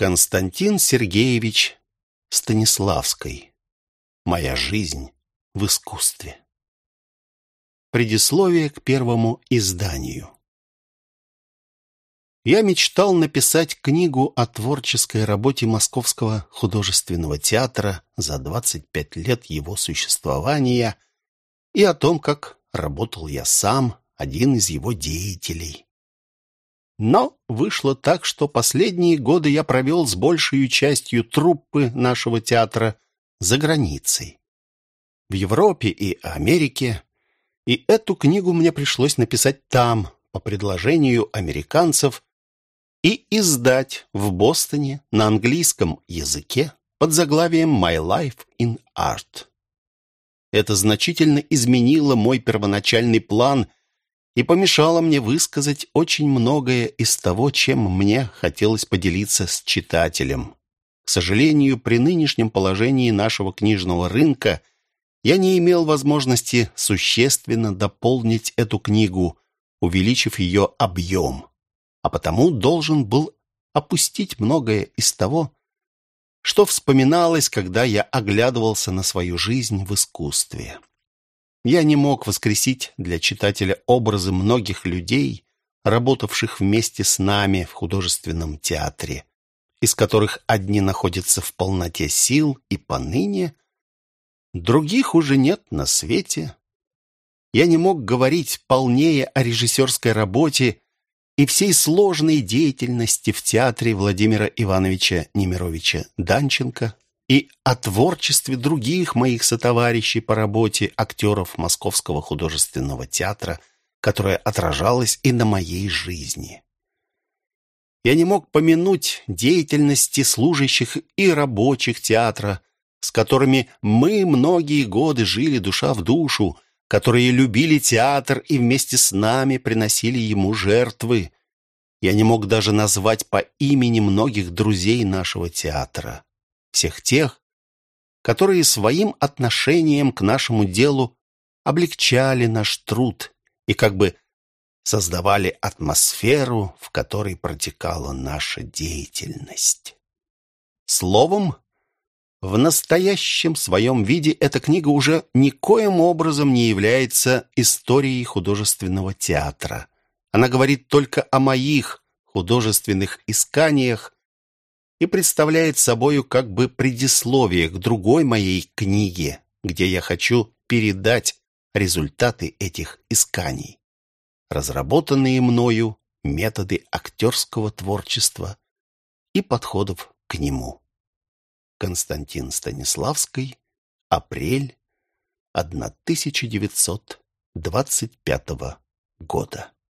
Константин Сергеевич Станиславский. Моя жизнь в искусстве. Предисловие к первому изданию. Я мечтал написать книгу о творческой работе Московского художественного театра за 25 лет его существования и о том, как работал я сам, один из его деятелей. Но вышло так, что последние годы я провел с большей частью труппы нашего театра за границей, в Европе и Америке, и эту книгу мне пришлось написать там, по предложению американцев, и издать в Бостоне на английском языке под заглавием «My Life in Art». Это значительно изменило мой первоначальный план и помешало мне высказать очень многое из того, чем мне хотелось поделиться с читателем. К сожалению, при нынешнем положении нашего книжного рынка я не имел возможности существенно дополнить эту книгу, увеличив ее объем, а потому должен был опустить многое из того, что вспоминалось, когда я оглядывался на свою жизнь в искусстве. Я не мог воскресить для читателя образы многих людей, работавших вместе с нами в художественном театре, из которых одни находятся в полноте сил и поныне, других уже нет на свете. Я не мог говорить полнее о режиссерской работе и всей сложной деятельности в театре Владимира Ивановича Немировича Данченко и о творчестве других моих сотоварищей по работе актеров Московского художественного театра, которое отражалось и на моей жизни. Я не мог помянуть деятельности служащих и рабочих театра, с которыми мы многие годы жили душа в душу, которые любили театр и вместе с нами приносили ему жертвы. Я не мог даже назвать по имени многих друзей нашего театра, всех тех, которые своим отношением к нашему делу облегчали наш труд и как бы создавали атмосферу, в которой протекала наша деятельность. Словом, в настоящем своем виде эта книга уже никоим образом не является историей художественного театра. Она говорит только о моих художественных исканиях и представляет собою как бы предисловие к другой моей книге, где я хочу передать результаты этих исканий, разработанные мною методы актерского творчества и подходов к нему. Константин Станиславский, апрель 1925 года.